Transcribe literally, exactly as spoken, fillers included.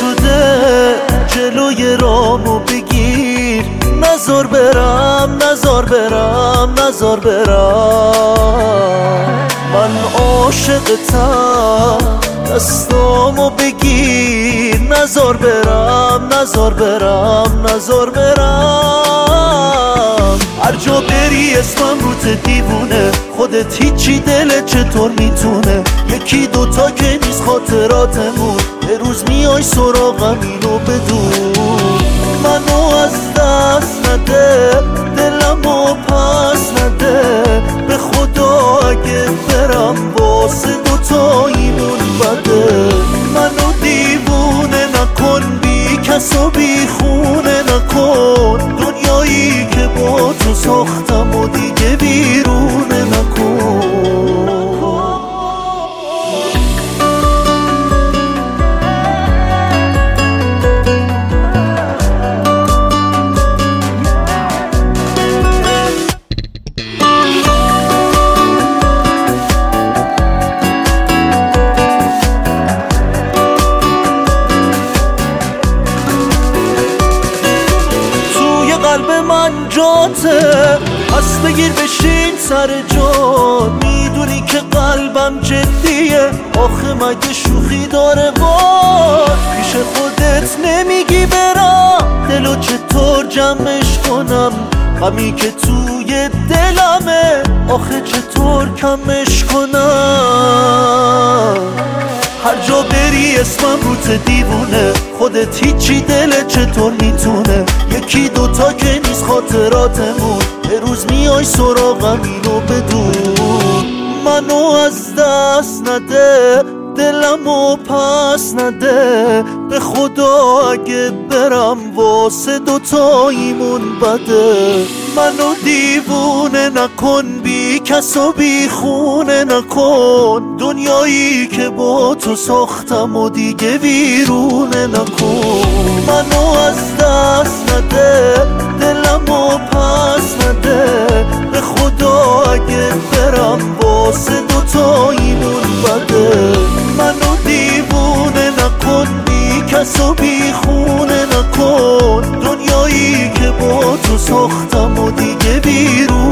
شده جلوی رامو بگیر، نزار برم نزار برم نزار برم. من عاشقتم دستامو بگیر، نزار برم نزار برم نزار برم. هر جا بری اسمم روت دیوونه، خودت هیچی دلت چطور میتونه؟ یکی دوتا که نیست خاطراتمون، یه روز میای سراغم اینو بدون. منو از دست نده، دلمو پس نده، به خدا اگه برم واسه دوتاییمون بده. منو دیوونه نکن، بی کس و بی خونه نکن، دنیایی که با تو ساختم و دیگه بیرونه نکن. قلب من جاته، پس بگیر بشین سر جا. میدونی که قلبم جدیه، آخه مگه شوخی داره وای؟ پیش خودت نمیگی برم، دلو چطور جمعش کنم؟ غمی که توی دلمه، آخه چطور کمش کنم؟ هر جا بری اسمم روت دیوونه، خودت هیچی دلت چطور میتونه؟ یکی دوتا که نیست خاطراتمون، یه روز میای سراغم اینو بدون. منو از دست نده، دلمو پس نده، به خدا اگه برم واسه دوتاییمون بده. منو دیوونه نکن، بی کس و بی خونه نکن، دنیایی که با تو ساختم و دیگه ویرونه نکن. منو از دست نده، دلمو پس نده، به خدا اگه برم واسه دوتاییمون بده. منو دیوونه نکن، بی کس و بی خونه نکن، دنیایی که با تو ساختم و دیگه بیرون